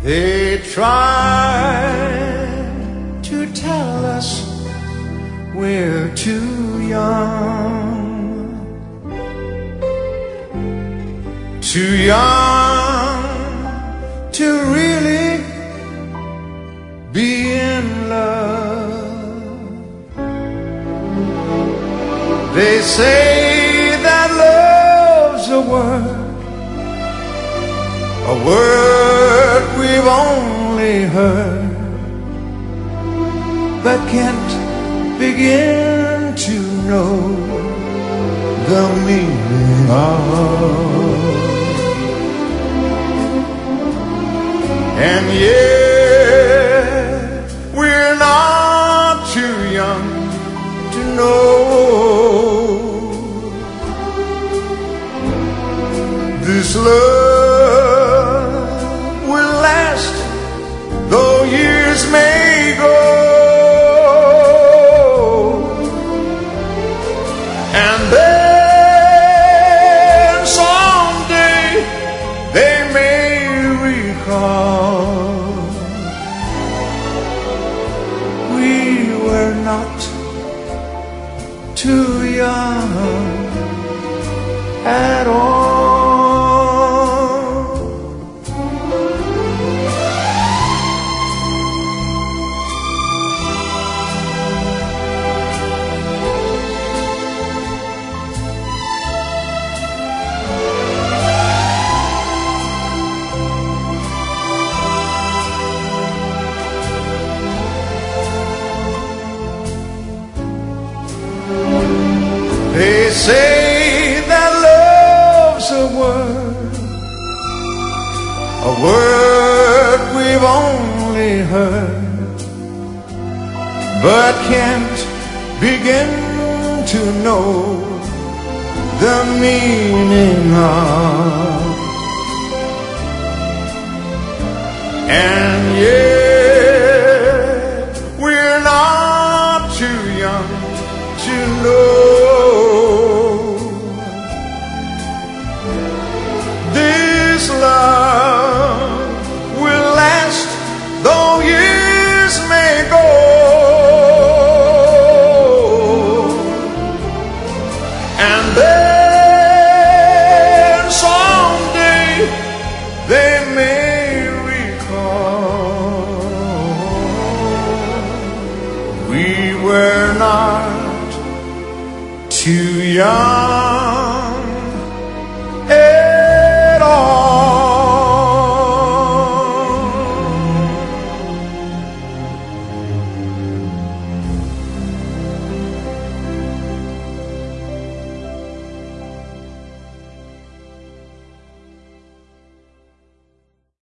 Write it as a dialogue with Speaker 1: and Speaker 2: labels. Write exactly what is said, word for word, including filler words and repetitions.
Speaker 1: They try to tell us we're too young, too young to really be in love. They say that love's a word, a word we've only heard, but can't begin to know the meaning of. And yet we're not too young to know this love will last, though years may go. And then someday they may recall we were not too young at all. They say that love's a word, a word we've only heard, but can't begin to know the meaning of. And yet we're not too young to know love will last, though years may go. And then someday they may recall we were not too young